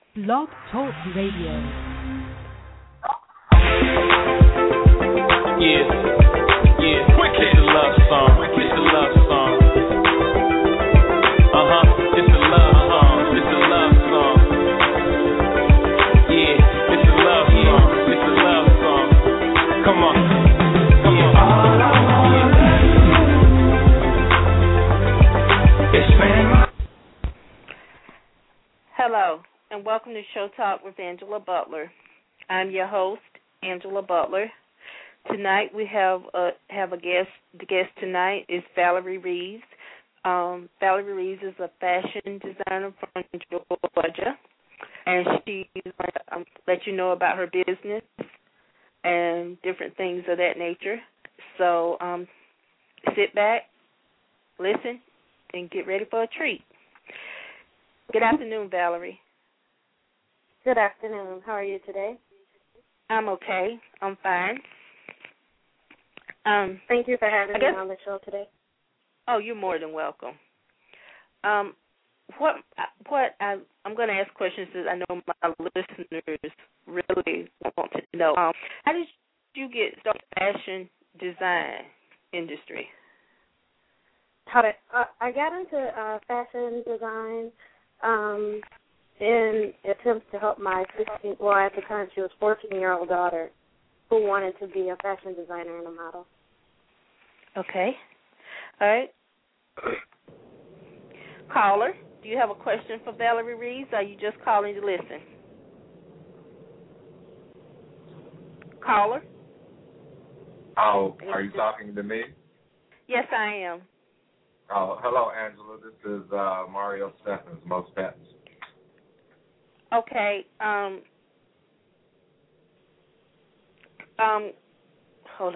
Blog Talk Radio. Yeah, yeah. It's a love song. It's a love song. It's a love song. It's a love song. Yeah, it's a love song. It's a love song. Come on. Come on. All I want is fame. Hello, and welcome to Show Talk with Angela Butler. I'm your host, Angela Butler. Tonight we have a guest. The guest tonight is Valerie Reeves. Valerie Reeves is a fashion designer from Georgia, and she's going to let you know about her business and different things of that nature. So sit back, listen, and get ready for a treat. Good afternoon, Valerie. Good afternoon. How are you today? I'm okay. I'm fine. Thank you for having me on the show today. Oh, you're more than welcome. I'm going to ask questions that I know my listeners really want to know. How did you get started in the fashion design industry? I got into fashion design in attempts to help my at the time she was 14-year-old daughter who wanted to be a fashion designer and a model. Okay. All right. Caller, do you have a question for Valerie Reeves, or are you just calling to listen? Caller? Oh, are you talking to me? Yes, I am. Oh, hello, Angela. This is Mario Steffens, Most Pets. Okay. Hold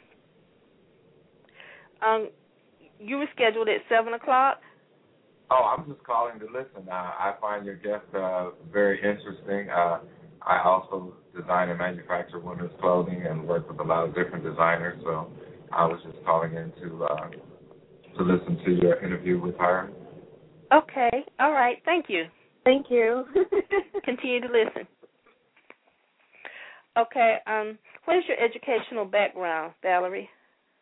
on. You were scheduled at 7 o'clock? Oh, I'm just calling to listen. I find your guest very interesting. I also design and manufacture women's clothing and work with a lot of different designers, so I was just calling in to listen to your interview with her. Okay. All right. Thank you. Thank you. Continue to listen. Okay. What is your educational background, Valerie?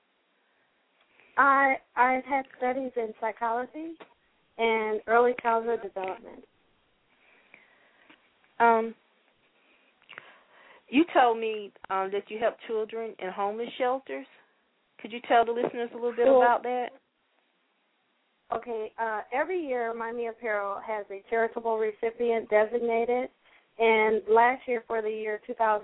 I've had studies in psychology and early childhood development. You told me that you help children in homeless shelters. Could you tell the listeners a little bit about that? Okay. Every year, Miami Apparel has a charitable recipient designated, and last year for the year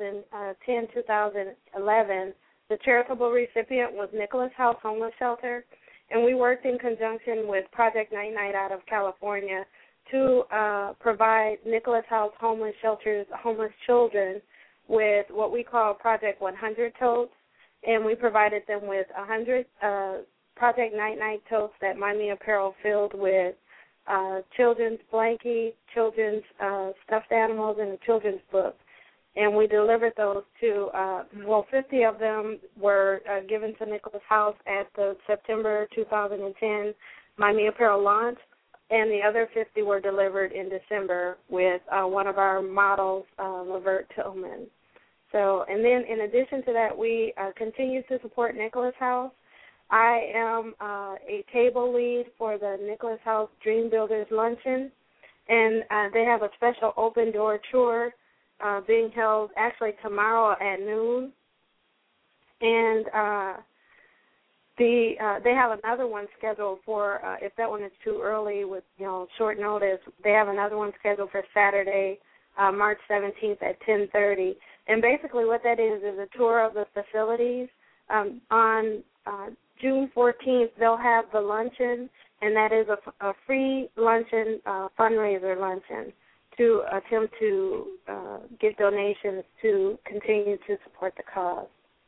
2010-2011, the charitable recipient was Nicholas House Homeless Shelter, and we worked in conjunction with Project Night Night out of California to provide Nicholas House Homeless Shelter's homeless children with what we call Project 100 totes, and we provided them with 100 Project Night Night totes that Miami Apparel filled with children's blankie, children's stuffed animals, and a children's book. And we delivered those to, 50 of them were given to Nicholas House at the September 2010 Miami Apparel launch, and the other 50 were delivered in December with one of our models, Lavert Tillman. So, and then in addition to that, we continue to support Nicholas House. I am a table lead for the Nicholas House Dream Builders Luncheon, and they have a special open door tour being held actually tomorrow at noon, and they have another one scheduled for if that one is too early with short notice. They have another one scheduled for Saturday, March 17th at 10:30. And basically, what that is a tour of the facilities. On June 14th, they'll have the luncheon, and that is a free luncheon, fundraiser luncheon, to attempt to give donations to continue to support the cause.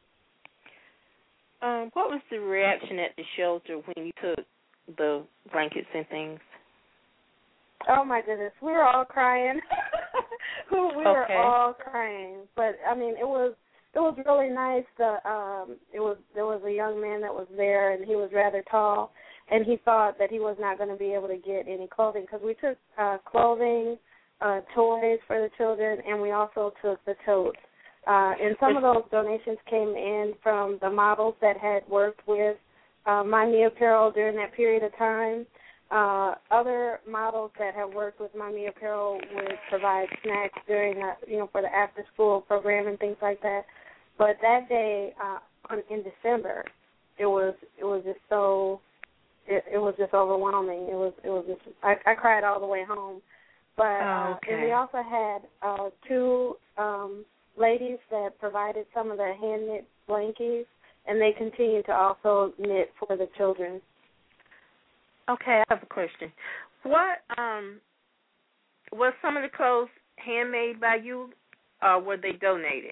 What was the reaction at the shelter when you took the blankets and things? Oh, my goodness. We were all crying. We were all crying. But, I mean, it was really nice. There was a young man that was there, and he was rather tall, and he thought that he was not going to be able to get any clothing because we took clothing, toys for the children, and we also took the totes. And some of those donations came in from the models that had worked with My Me Apparel during that period of time. Other models that have worked with My Me Apparel would provide snacks during, for the after-school program and things like that. But that day in December, it was just so. It was just overwhelming. It was just I cried all the way home. But and we also had two ladies that provided some of the hand knit blankies, and they continue to also knit for the children. Okay, I have a question. What was some of the clothes handmade by you, or were they donated?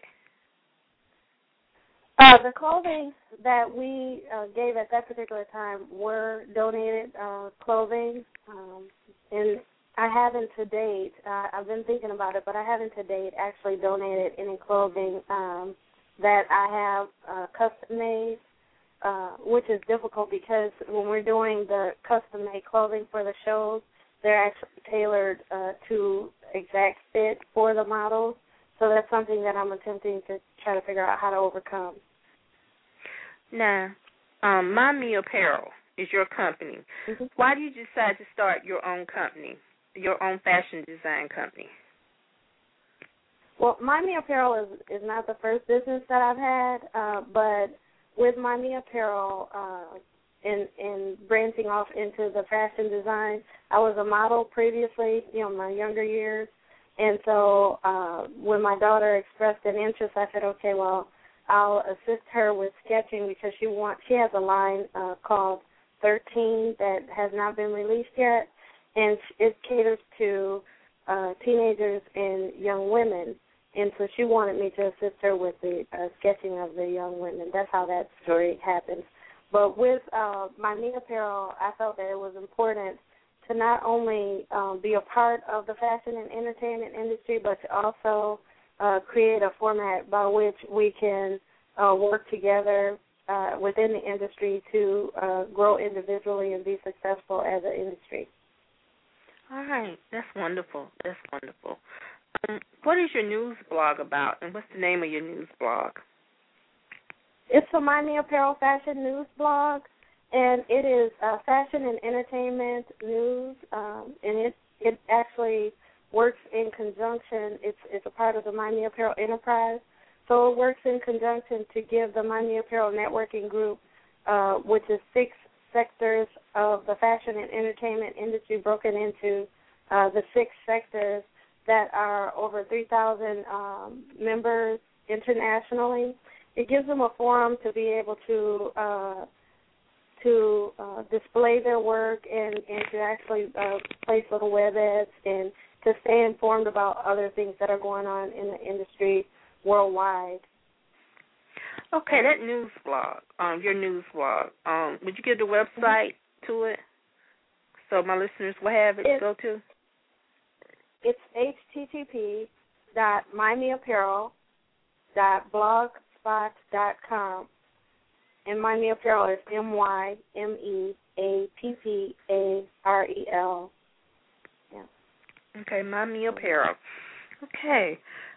The clothing that we gave at that particular time were donated clothing, and I haven't to date. I've been thinking about it, but I haven't to date actually donated any clothing that I have custom made, which is difficult because when we're doing the custom made clothing for the shows, they're actually tailored to exact fit for the models. So that's something that I'm attempting to try to figure out how to overcome. Now, My Me Apparel is your company. Mm-hmm. Why did you decide to start your own company, your own fashion design company? Well, My Me Apparel is not the first business that I've had, but with My Me Apparel and branching off into the fashion design, I was a model previously, my younger years. And so when my daughter expressed an interest, I said, okay, well, I'll assist her with sketching because she has a line called 13 that has not been released yet, and it caters to teenagers and young women. And so she wanted me to assist her with the sketching of the young women. That's how that story happens. But with My Me Apparel, I felt that it was important to not only be a part of the fashion and entertainment industry, but to also create a format by which we can work together within the industry to grow individually and be successful as an industry. All right. That's wonderful. That's wonderful. What is your news blog about, and what's the name of your news blog? It's the My Me Apparel Fashion News blog. And it is fashion and entertainment news, and it actually works in conjunction. It's a part of the My Me Apparel enterprise, so it works in conjunction to give the My Me Apparel networking group, which is 6 sectors of the fashion and entertainment industry broken into the 6 sectors that are over 3,000 members internationally. It gives them a forum to be able to display their work and to actually place little web ads and to stay informed about other things that are going on in the industry worldwide. Okay, that news blog, your news blog, would you give the website to it so my listeners will have it to go to? It's http://mymeapparel.blogspot.com. And My Me Apparel is MyMeApparel. Yeah. Okay, My Me Apparel. Okay.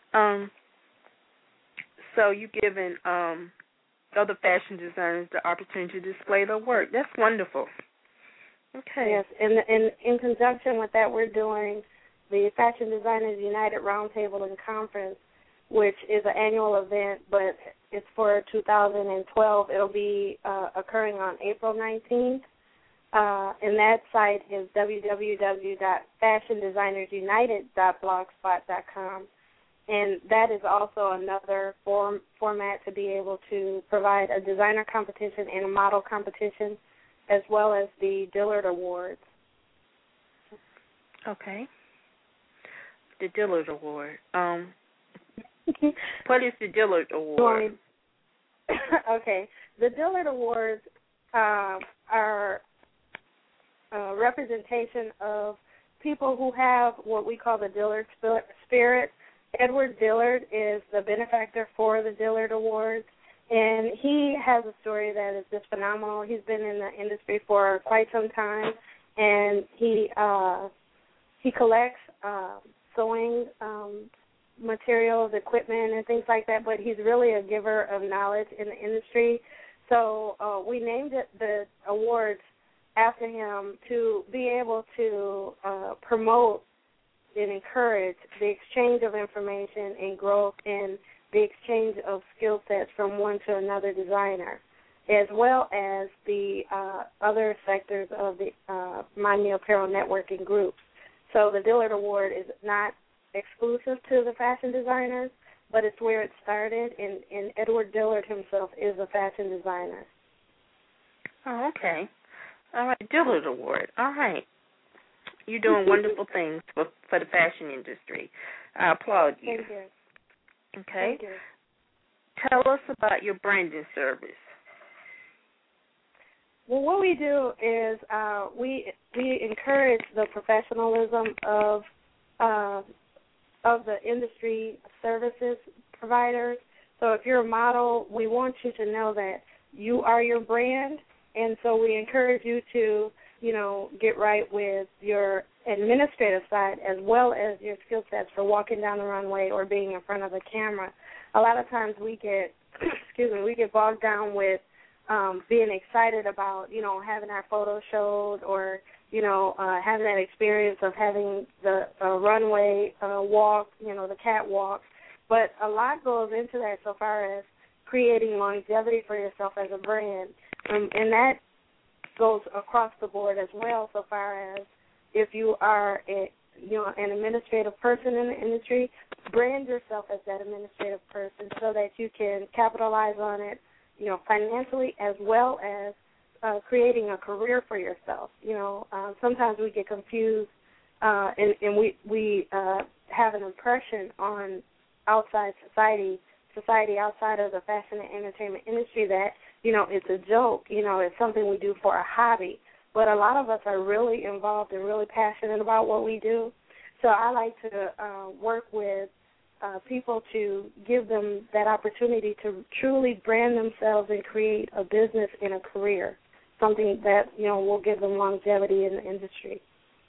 So you've given other fashion designers the opportunity to display their work. That's wonderful. Okay. Yes, and in conjunction with that, we're doing the Fashion Designers United Roundtable and Conference, which is an annual event, but it's for 2012. It'll be occurring on April 19th, and that site is www.fashiondesignersunited.blogspot.com, and that is also another format to be able to provide a designer competition and a model competition, as well as the Dillard Awards. Okay. The Dillard Award. What is the Dillard Award? Okay. The Dillard Awards are a representation of people who have what we call the Dillard spirit. Edward Dillard is the benefactor for the Dillard Awards, and he has a story that is just phenomenal. He's been in the industry for quite some time, and he collects sewing materials, equipment, and things like that, but he's really a giver of knowledge in the industry. So we named it the awards after him to be able to promote and encourage the exchange of information and growth and the exchange of skill sets from one to another designer, as well as the other sectors of the Miami Apparel Networking groups. So the Dillard Award is not exclusive to the fashion designers, but it's where it started, and Edward Dillard himself is a fashion designer. Oh, okay. All right, Dillard Award. All right. You're doing wonderful things for the fashion industry. I applaud you. Thank you. Okay. Thank you. Tell us about your branding service. Well, what we do is we encourage the professionalism of the industry services providers. So if you're a model, we want you to know that you are your brand, and so we encourage you to, get right with your administrative side as well as your skill sets for walking down the runway or being in front of the camera. A lot of times we get, we get bogged down with being excited about, having our photo showed or, having that experience of having the runway walk, the catwalk. But a lot goes into that so far as creating longevity for yourself as a brand. And that goes across the board as well so far as if you are an administrative person in the industry, brand yourself as that administrative person so that you can capitalize on it, financially as well as creating a career for yourself. Sometimes we get confused and we have an impression on outside society outside of the fashion and entertainment industry that, it's a joke, it's something we do for a hobby. But a lot of us are really involved and really passionate about what we do. So I like to work with people to give them that opportunity to truly brand themselves and create a business and a career, something that, will give them longevity in the industry.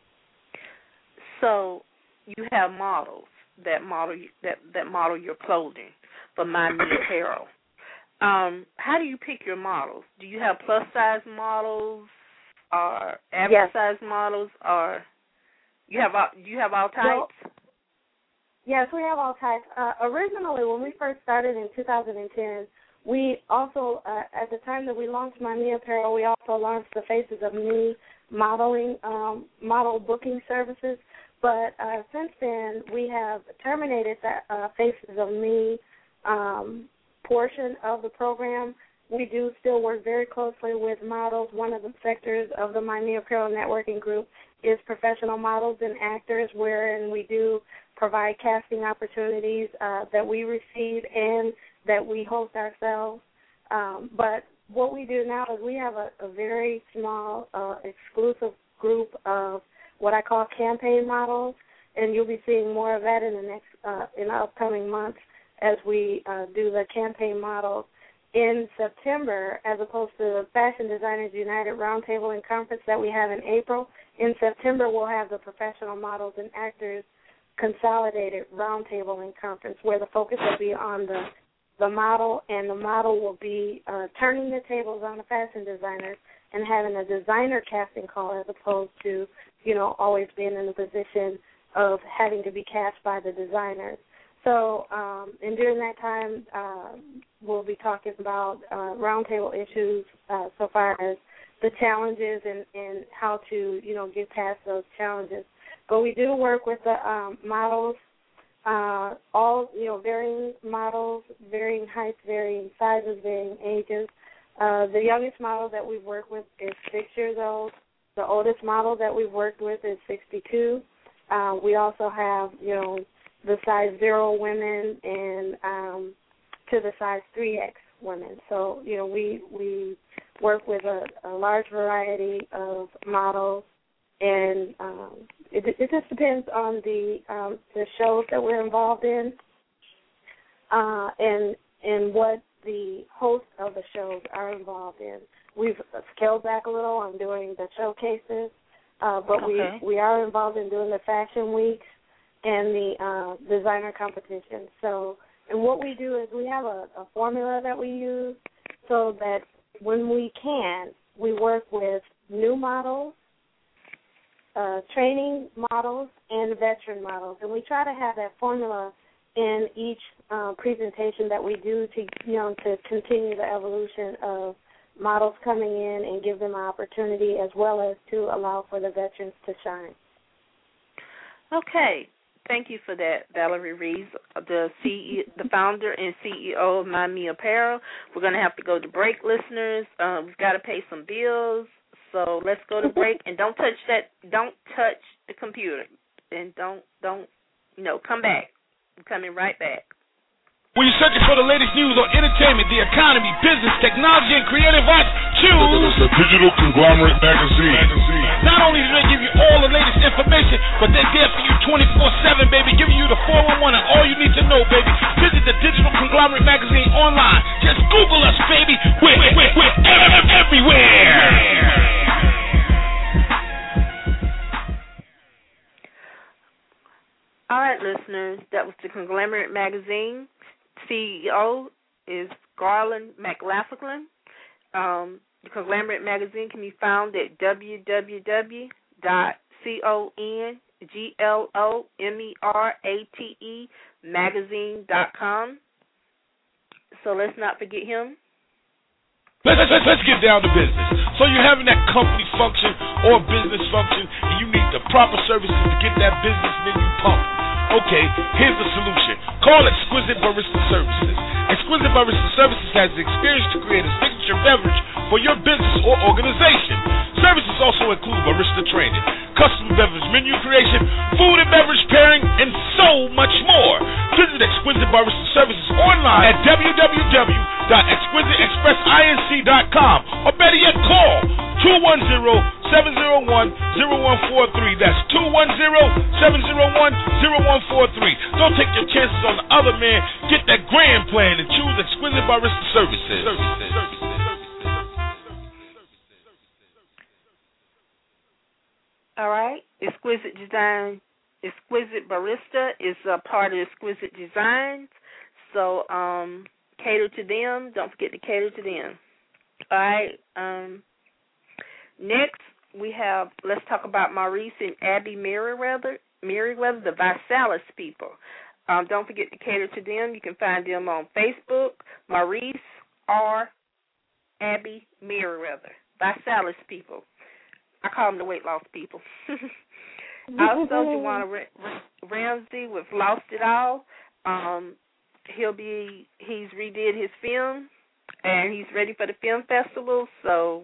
So you have models that model your clothing for Miami Apparel. How do you pick your models? Do you have plus-size models or average-size models, or do you have all types? Well, yes, we have all types. Originally, when we first started in 2010, we also, at the time that we launched Miami Apparel, we also launched the Faces of Me modeling, model booking services. But since then, we have terminated that Faces of Me portion of the program. We do still work very closely with models. One of the sectors of the Miami Apparel Networking Group is professional models and actors, wherein we do provide casting opportunities that we receive and that we host ourselves. But what we do now is we have a very small exclusive group of what I call campaign models, and you'll be seeing more of that in the upcoming months as we do the campaign models. In September, as opposed to the Fashion Designers United Roundtable and Conference that we have in April, in September we'll have the Professional Models and Actors Consolidated Roundtable and Conference, where the focus will be on the model, and the model will be turning the tables on the fashion designers and having a designer casting call as opposed to, always being in the position of having to be cast by the designers. So, and during that time, we'll be talking about roundtable issues so far as the challenges and how to, get past those challenges. But we do work with the models, all, varying models, varying heights, varying sizes, varying ages. The youngest model that we've worked with is 6 years old. The oldest model that we've worked with is 62. We also have, the size 0 women and to the size 3X women. So, we work with a large variety of models, and it just depends on the shows that we're involved in and what the hosts of the shows are involved in. We've scaled back a little on doing the showcases, but we are involved in doing the fashion weeks and the designer competition. So, and what we do is we have a formula that we use so that when we can, we work with new models, training models, and veteran models. And we try to have that formula in each presentation that we do to continue the evolution of models coming in and give them an opportunity, as well as to allow for the veterans to shine. Okay. Thank you for that, Valerie Reeves, the founder and CEO of My Me Apparel. We're going to have to go to break, listeners. We've got to pay some bills, so let's go to break. And don't touch the computer, and don't come back. I'm coming right back. When you're searching for the latest news on entertainment, the economy, business, technology, and creative arts, choose the Digital Conglomerate Magazine. Not only do they give you all the latest information, but they're there for you 24/7, baby, giving you the 411 and all you need to know, baby. Visit the Digital Conglomerate Magazine online. Just Google us, baby. We're everywhere. All right, listeners, that was the Conglomerate Magazine. CEO is Garland McLaughlin. The Conglomerate Magazine can be found at www.conglomerate.magazine.com. So let's not forget him. Let's get down to business. So you're having that company function or business function, and you need the proper services to get that business menu pumped. Okay, here's the solution. Call Exquisite Barista Services. Exquisite Barista Services has the experience to create a signature beverage for your business or organization. Services also include barista training, custom beverage menu creation, food and beverage pairing, and so much more. Visit Exquisite Barista Services online at www.exquisiteexpressinc.com, or better yet, call 210-701-0143. That's 210-701-0143. Don't take your chances on the other man. Get that grand plan and choose Exquisite Barista Services. All right. Exquisite Barista is a part of Exquisite Designs. So cater to them. Don't forget to cater to them. All right. Next, let's talk about Maurice and Abby Merriweather, the ViSalus people. Don't forget to cater to them. You can find them on Facebook, Maurice or Abby Merriweather, ViSalus people. I call them the weight loss people. Also, Joanna Ramsey with Lost It All. He's redid his film, and he's ready for the film festival. So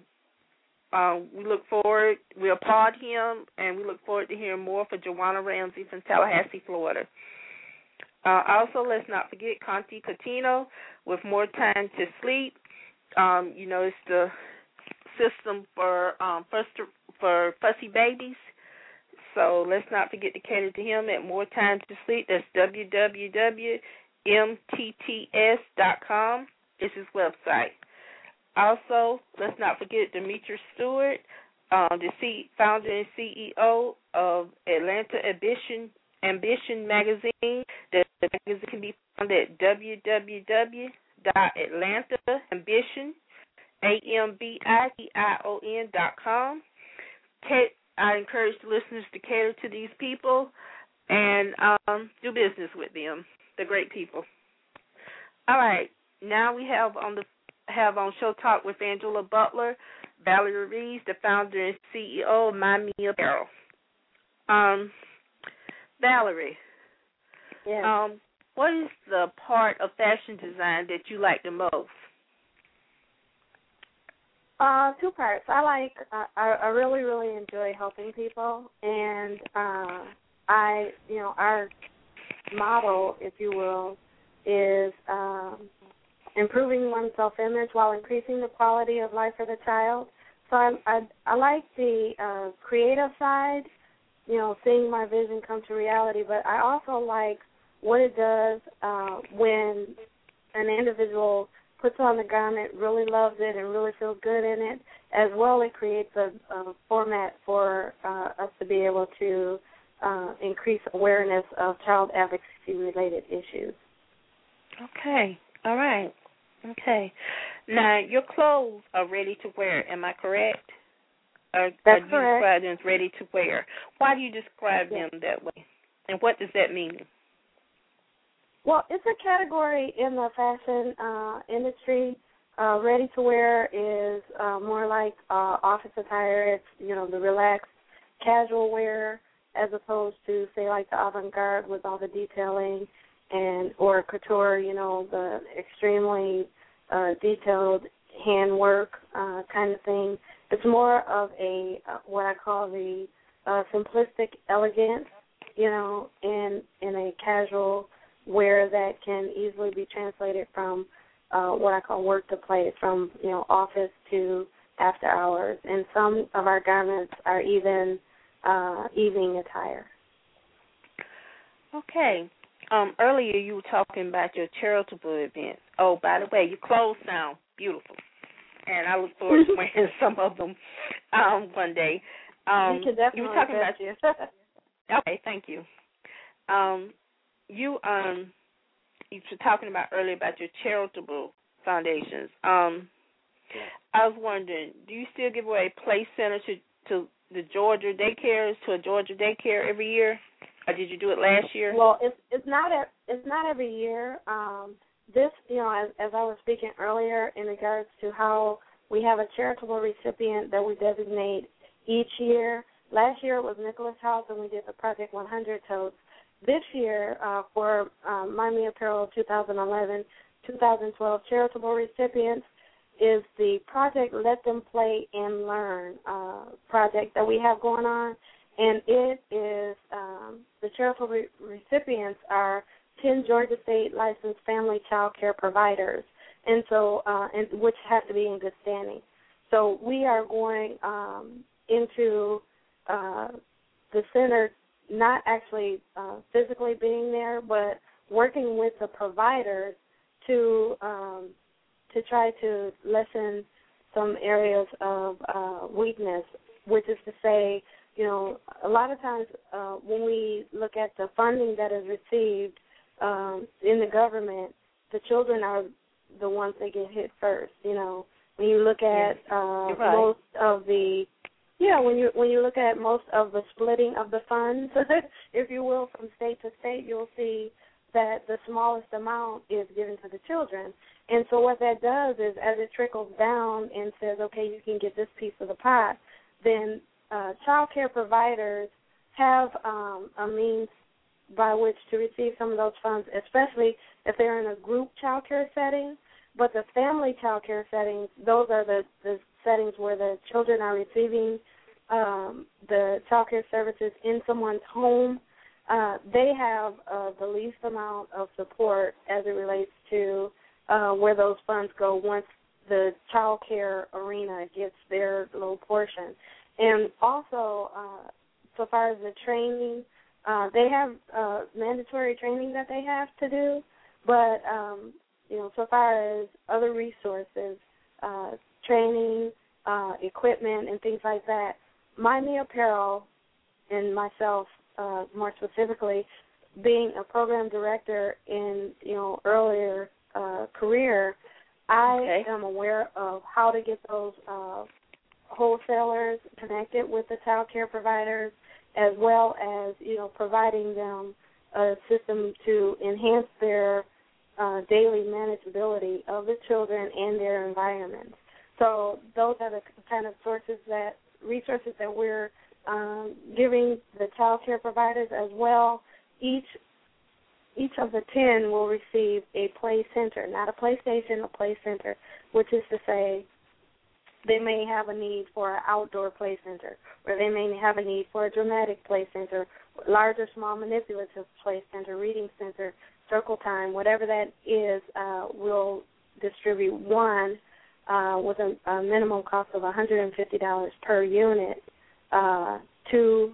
we applaud him, and we look forward to hearing more for Joanna Ramsey from Tallahassee, Florida. Also, let's not forget Conti Catino with More Time to Sleep. It's the system for fussy babies. So let's not forget to cater to him at More Time to Sleep. That's www.mtts.com. It's his website. Also, let's not forget Demetrius Stewart, the founder and CEO of Atlanta Ambition Magazine. The magazine can be found at www.atlantaambition.com. I encourage the listeners to cater to these people and do business with them. They're great people. All right, now we have on Show Talk with Angela Butler, Valerie Reeves, the founder and CEO of My Me Apparel. Valerie, yes. What is the part of fashion design that you like the most? Two parts. I really, really enjoy helping people, and our motto, if you will, is improving one's self-image while increasing the quality of life for the child. So I like the creative side, seeing my vision come to reality, but I also like what it does when an individual puts on the garment, really loves it, and really feels good in it. As well, it creates a format for us to be able to increase awareness of child advocacy-related issues. Okay. All right. Okay. Now, your clothes are ready to wear. Am I correct? That's are you correct. describe them as ready to wear? Why do you describe them that way? And what does that mean? Well, it's a category in the fashion industry. Ready to wear is more like office attire. It's, the relaxed, casual wear, as opposed to, say, like the avant-garde with all the detailing, or couture, the extremely detailed handwork kind of thing. It's more of a what I call the simplistic elegance, in a casual wear that can easily be translated from what I call work to play, from office to after hours. And some of our garments are even evening attire. Okay. Earlier you were talking about your charitable event. Oh, by the way, your clothes sound beautiful, and I look forward to wearing some of them one day. You can definitely. You were talking about you. Okay, thank you. You were talking about earlier about your charitable foundations. I was wondering, do you still give away play center to the Georgia daycares, to a Georgia daycare every year? Or did you do it last year? Well, it's not every year. This, as I was speaking earlier in regards to how we have a charitable recipient that we designate each year. Last year it was Nicholas House, and we did the Project 100 totes. This year, for Miami Apparel 2011-2012 charitable recipients, is the Project Let Them Play and Learn project that we have going on. And it is, the charitable recipients are 10 Georgia State licensed family child care providers, and so, which have to be in good standing. So we are going into the center, not actually physically being there, but working with the providers to try to lessen some areas of weakness, which is to say, a lot of times when we look at the funding that is received in the government, the children are the ones that get hit first. When you look at most of the when you look at most of the splitting of the funds, if you will, from state to state, you'll see that the smallest amount is given to the children. And so what that does is, as it trickles down and says, okay, you can get this piece of the pot, then child care providers have a means by which to receive some of those funds, especially if they're in a group child care setting. But the family child care settings, those are the settings where the children are receiving the child care services in someone's home. They have the least amount of support as it relates to where those funds go once the child care arena gets their little portion. And also, so far as the training, they have mandatory training that they have to do, but, so far as other resources, training, equipment, and things like that, Miami Apparel and myself, more specifically, being a program director in, earlier career, I am aware of how to get those wholesalers connected with the child care providers, as well as, providing them a system to enhance their daily manageability of the children and their environments. So those are the kind of resources that we're giving the child care providers as well. Each of the 10 will receive a play center, not a PlayStation, a play center, which is to say they may have a need for an outdoor play center, or they may have a need for a dramatic play center, large or small manipulative play center, reading center, circle time, whatever that is, we'll distribute one with a minimum cost of $150 per unit to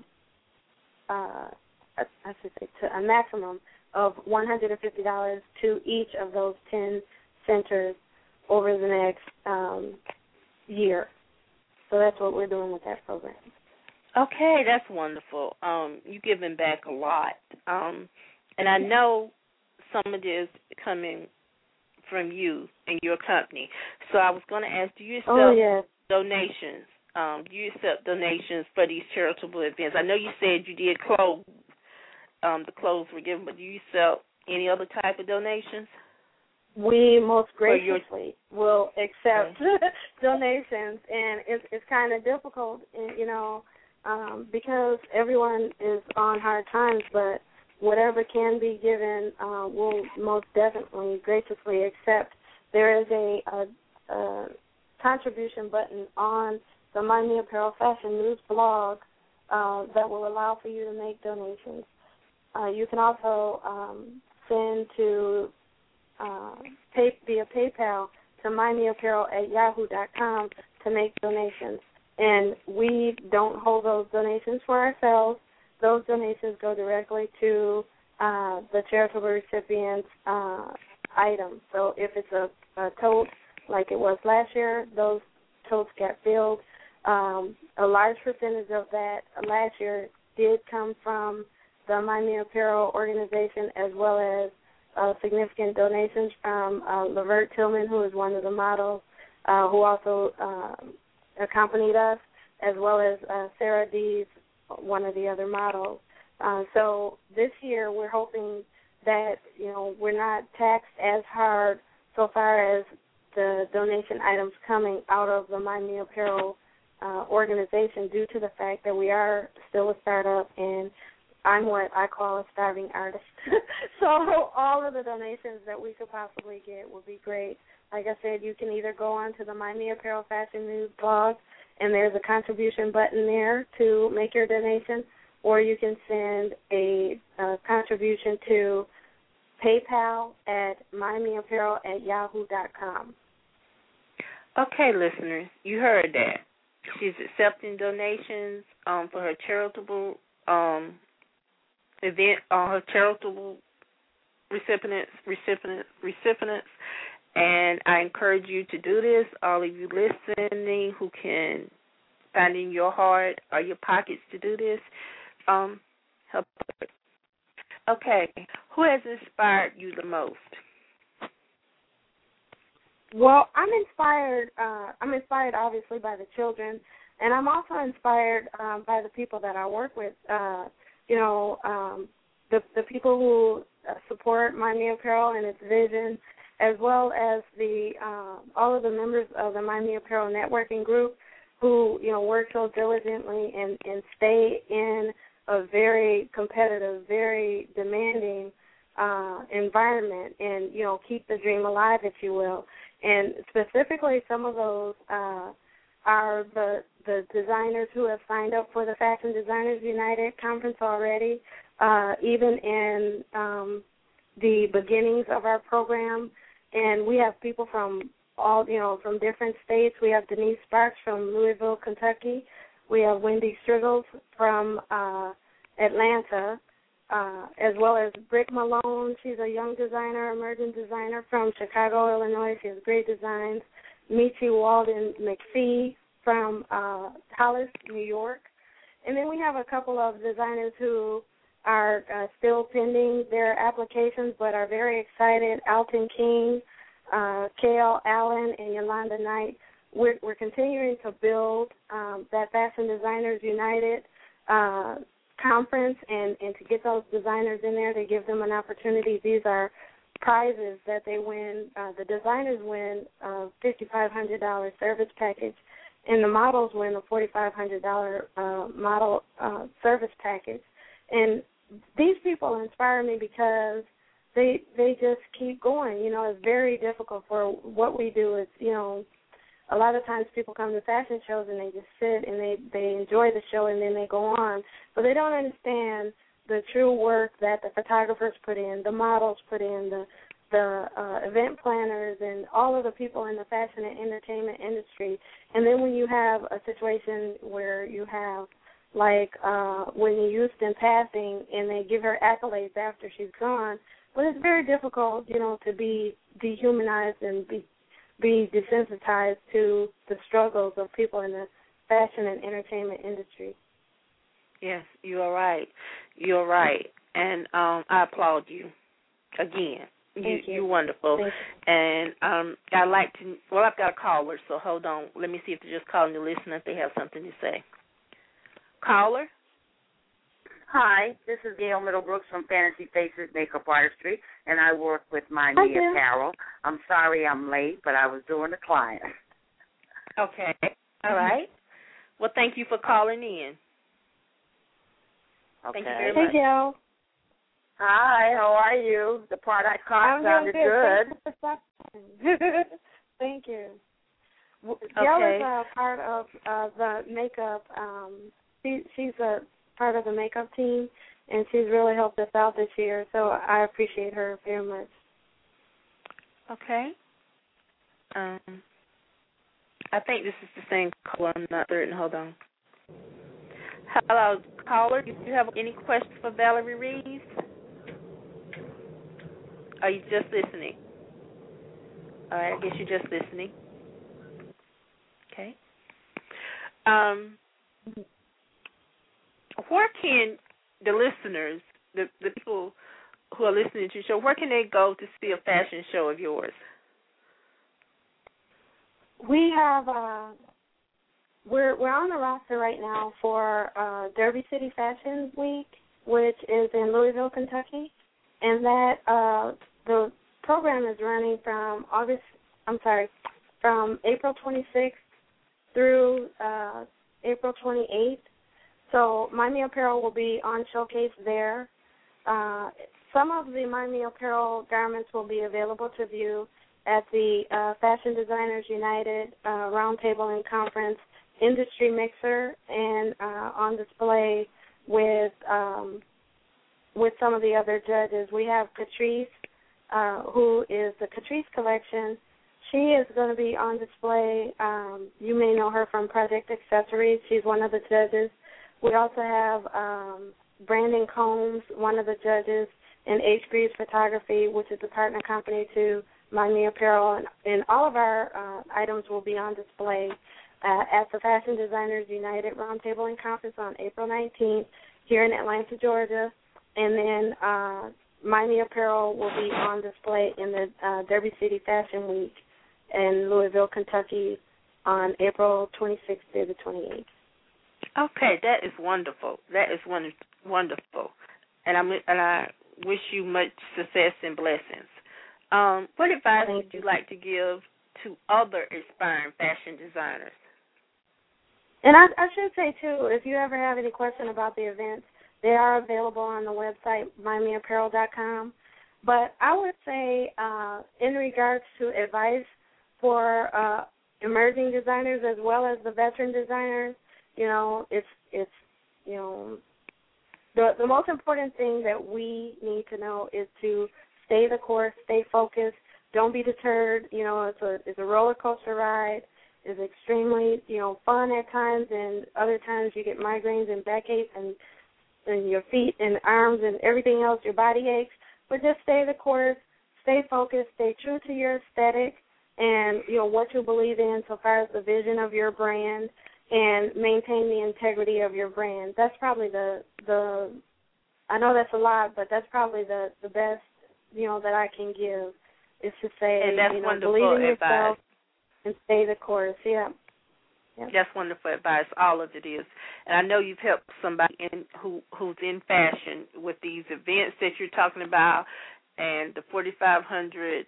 a maximum of $150 to each of those 10 centers over the next year. So that's what we're doing with that program. Okay, that's wonderful. You giving back a lot. And I know some of this coming from you and your company. So I was going to ask, do you accept donations? Do you accept donations for these charitable events? I know you said you did clothes. The clothes were given, but do you accept any other type of donations? We most graciously will accept donations, and it's kind of difficult, because everyone is on hard times, but whatever can be given, we'll most definitely graciously accept. There is a contribution button on the My Me Apparel Fashion News blog that will allow for you to make donations. You can also send to via PayPal to mymeapparel@yahoo.com to make donations. And we don't hold those donations for ourselves. Those donations go directly to the charitable recipient's item. So if it's a tote like it was last year, those totes get filled. A large percentage of that last year did come from the My Me Apparel organization, as well as significant donations from Lavert Tillman, who is one of the models, who also accompanied us, as well as Sarah Dees, one of the other models. So this year we're hoping that, we're not taxed as hard so far as the donation items coming out of the My Me Apparel organization, due to the fact that we are still a startup, and I'm what I call a starving artist. So all of the donations that we could possibly get would be great. Like I said, you can either go on to the My Me Apparel Fashion News blog, and there's a contribution button there to make your donation, or you can send a contribution to PayPal at mymeapparel@yahoo.com. Okay, listeners, you heard that. She's accepting donations for her charitable event, her charitable recipients, and I encourage you to do this. All of you listening who can find in your heart or your pockets to do this, help her. Okay, who has inspired you the most? Well, I'm inspired obviously by the children, and I'm also inspired by the people that I work with. The people who support My Me Apparel and its vision, as well as all of the members of the My Me Apparel networking group who, work so diligently and stay in a very competitive, very demanding environment, and, keep the dream alive, if you will. And specifically, some of those are the designers who have signed up for the Fashion Designers United conference already, even in the beginnings of our program. And we have people from all, from different states. We have Denise Sparks from Louisville, Kentucky. We have Wendy Striggles from Atlanta, as well as Britt Malone. She's a young designer, emerging designer from Chicago, Illinois. She has great designs. Michi Walden McPhee from Hollis, New York. And then we have a couple of designers who are still pending their applications but are very excited. Alton King, Kale Allen, and Yolanda Knight. We're continuing to build that Fashion Designers United conference, and to get those designers in there, to give them an opportunity. These are prizes that they win. The designers win a $5,500 service package, and the models win a $4,500 model service package. And these people inspire me because they just keep going. It's very difficult for what we do. It's, a lot of times people come to fashion shows and they just sit and they enjoy the show and then they go on. But they don't understand the true work that the photographers put in, the models put in, the event planners, and all of the people in the fashion and entertainment industry. And then when you have a situation where you have, like Whitney Houston passing and they give her accolades after she's gone, but it's very difficult, to be dehumanized and be desensitized to the struggles of people in the fashion and entertainment industry. Yes, you are right. You're right. And I applaud you again. Thank you. You're wonderful. Thank you. And I'd like to, well, I've got a caller, so hold on. Let me see if they're just calling to listen if they have something to say. Caller? Hi, this is Gail Middlebrooks from Fantasy Faces Makeup Artistry, and I work with my Mia Carroll. I'm sorry I'm late, but I was doing a client. Okay. All right. Well, thank you for calling in. Okay. Thank you very much. Hey, Gail. Hi, how are you? The part I caught sounded good. Thank you. Okay. Gail is a part of the makeup. She's a part of the makeup team, and she's really helped us out this year, so I appreciate her very much. Okay. I think this is the same caller. I'm not certain. Hold on. Hello, caller. Do you have any questions for Valerie Reeves? Are you just listening? All right, I guess you're just listening. Okay. Where can the listeners, the people who are listening to your show, where can they go to see a fashion show of yours? We have we're on the roster right now for Derby City Fashion Week, which is in Louisville, Kentucky, and that the program is running from April 26th through April 28th. So Miami Apparel will be on showcase there. Some of the Miami Apparel garments will be available to view at the Fashion Designers United Roundtable and Conference Industry Mixer, and on display with some of the other judges. We have Catrice, who is the Catrice Collection. She is going to be on display. You may know her from Project Accessories. She's one of the judges. We also have Brandon Combs, one of the judges, and H. Greaves Photography, which is a partner company to Miami Apparel, and all of our items will be on display at the Fashion Designers United Roundtable and Conference on April 19th here in Atlanta, Georgia, and then Miami Apparel will be on display in the Derby City Fashion Week in Louisville, Kentucky on April 26th through the 28th. Okay, that is wonderful. That is wonderful, and I wish you much success and blessings. What advice would you like to give to other aspiring fashion designers? And I should say, too, if you ever have any question about the events, they are available on the website, MiamiApparel.com. But I would say, in regards to advice for emerging designers as well as the veteran designers, it's the most important thing that we need to know is to stay the course, stay focused, don't be deterred. It's a roller coaster ride. It's extremely, fun at times, and other times you get migraines and backaches and your feet and arms and everything else, your body aches. But just stay the course, stay focused, stay true to your aesthetic and, what you believe in so far as the vision of your brand, and maintain the integrity of your brand. That's probably the I know that's a lot, but that's probably the best, that I can give is to say, and that's wonderful believe in advice. yourself and stay the course. Yeah. Yep. That's wonderful advice. All of it is. And I know you've helped somebody who's in fashion with these events that you're talking about, and the 4,500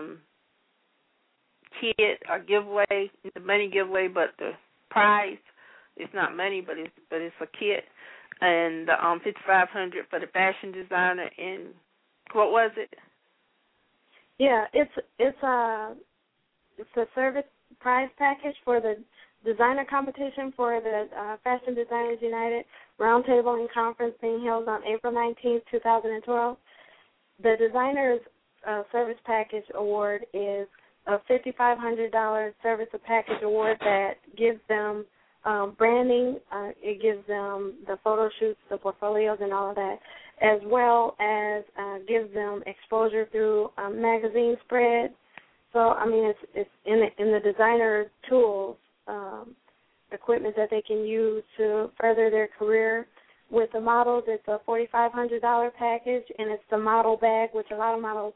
kit or giveaway, the money giveaway, but the prize, it's not money, but it's a kit, and the 5,500 for the fashion designer. And what was it? Yeah, it's a service prize package for the designer competition for the Fashion Designers United Roundtable and Conference being held on April 19th, 2012. The designer's service package award is a $5,500 service package award that gives them branding. It gives them the photo shoots, the portfolios, and all of that, as well as gives them exposure through magazine spreads. So, I mean, it's in the designer tools, equipment that they can use to further their career, With the models, it's a $4,500 package, and it's the model bag, which a lot of models,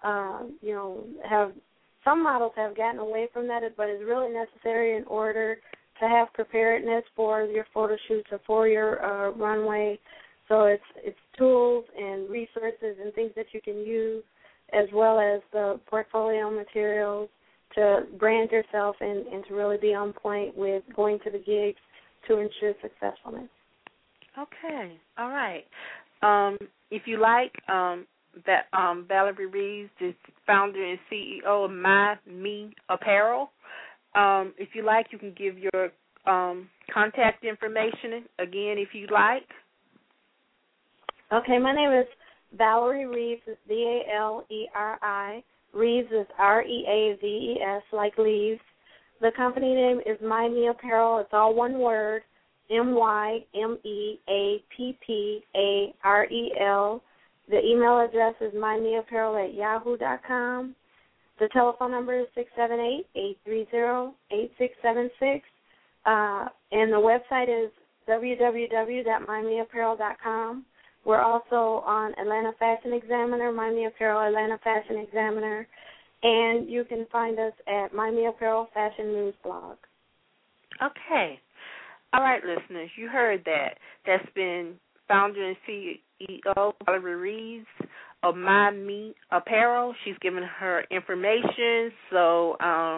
some models have gotten away from that, but it's really necessary in order to have preparedness for your photo shoots or for your runway. So it's tools and resources and things that you can use, as well as the portfolio materials to brand yourself and to really be on point with going to the gigs to ensure successfulness. Okay, all right. If you like, Valerie Reeves is founder and CEO of My Me Apparel. If you like, you can give your contact information again if you like. Okay, my name is Valerie Reeves. It's Valeri. Reeves is Reaves, like leaves. The company name is My Me Apparel. It's all one word, MyMeApparel. The email address is mymeapparel@yahoo.com. The telephone number is 678-830-8676. And the website is www.mymeapparel.com. We're also on Atlanta Fashion Examiner, My Me Apparel Atlanta Fashion Examiner, and you can find us at My Me Apparel Fashion News blog. Okay. All right, listeners, you heard that. That's been founder and CEO Valerie Reeves of My Me Apparel. She's given her information, so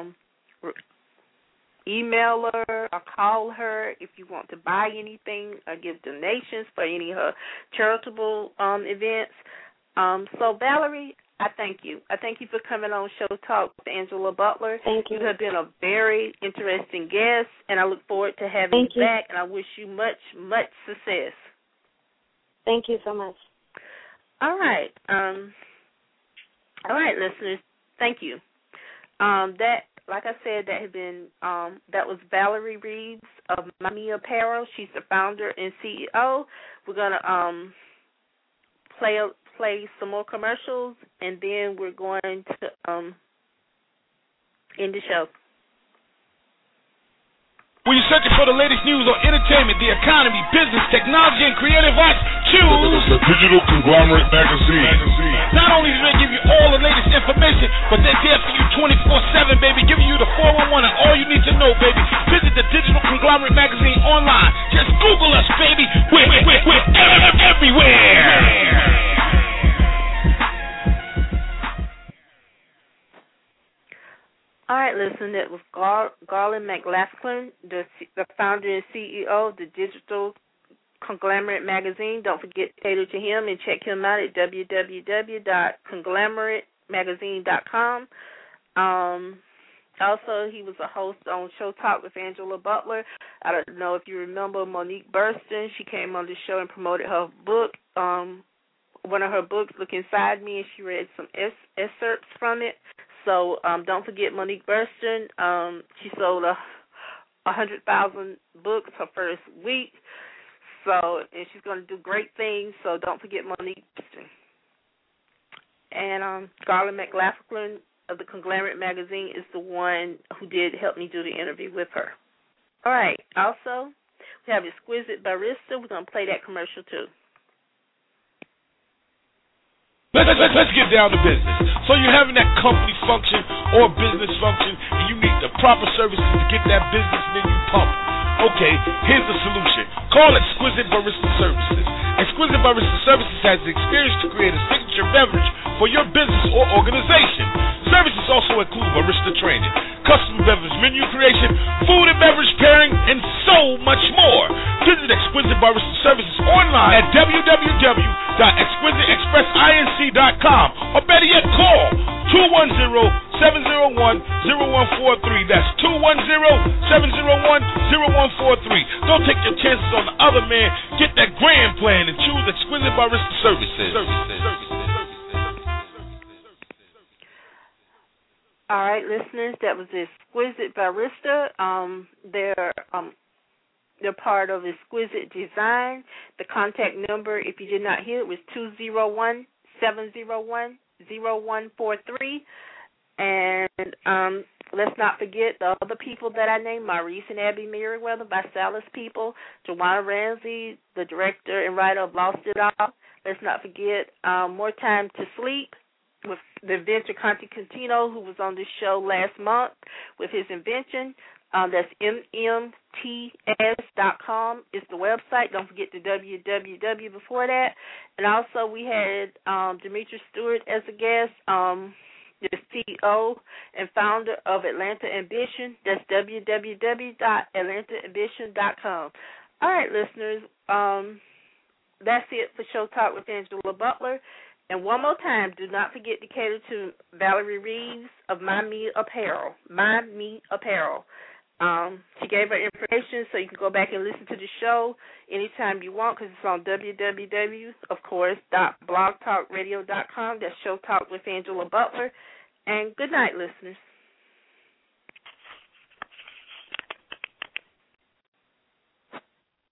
email her or call her if you want to buy anything or give donations for any of her charitable events. So, Valerie, I thank you. I thank you for coming on Show Talk with Angela Butler. Thank you. You have been a very interesting guest, and I look forward to having you back, and I wish you much, much success. Thank you so much. All right. All right, listeners, thank you. Like I said, that was Valerie Reeves of My Me Apparel. She's the founder and CEO. We're gonna play some more commercials, and then we're going to end the show. When you're searching for the latest news on entertainment, the economy, business, technology, and creative arts, choose the Digital Conglomerate Magazine. Not only do they give you all the latest information, but they're there for you 24/7, baby, giving you the 411 and all you need to know, baby. Visit the Digital Conglomerate Magazine online. Just Google us, baby. We're everywhere. All right, listen, that was Garland McLaughlin, the founder and CEO of the Digital Conglomerate Magazine. Don't forget to cater to him and check him out at www.conglomeratemagazine.com. Also, he was a host on Show Talk with Angela Butler. I don't know if you remember Monique Burston. She came on the show and promoted her book, one of her books, Look Inside Me, and she read some excerpts from it. So don't forget Monique Burston. She sold 100,000 books her first week. And she's going to do great things. So don't forget Monique Burston. And Garland McLaughlin of the Conglomerate Magazine is the one who did help me do the interview with her. All right. Also, we have Exquisite Barista. We're going to play that commercial too. Let's get down to business. So you're having that company function or business function, and you need the proper services to get that business menu pumping. Okay, here's the solution. Call Exquisite Barista Services. Exquisite Barista Services has the experience to create a signature beverage for your business or organization. Services also include barista training, custom beverage menu creation, food and beverage pairing, and so much more. Visit Exquisite Barista Services online at www.exquisiteexpressinc.com, or better yet, call 210-701-0143. That's 210-701-0143. Don't take your chances on the other man. Get that grand plan and choose Exquisite Barista Services. All right, listeners, that was Exquisite Barista. They're part of Exquisite Design. The contact number, if you did not hear it, was 201-701-0143. And let's not forget the other people that I named, Maurice and Abby Merriweather, ViSalus people, Joanna Ramsey, the director and writer of Lost It All. Let's not forget More Time to Sleep with the inventor Conte Cantino, who was on this show last month with his invention. That's mmts.com is the website. Don't forget the www before that. And also we had Demetra Stewart as a guest, the CEO and founder of Atlanta Ambition. That's www.atlantaambition.com. All right, listeners, that's it for Show Talk with Angela Butler. And one more time, do not forget to cater to Valerie Reeves of My Me Apparel. My Me Apparel. She gave her information so you can go back and listen to the show anytime you want because it's on www.blogtalkradio.com. That's Show Talk with Angela Butler. And good night, listeners.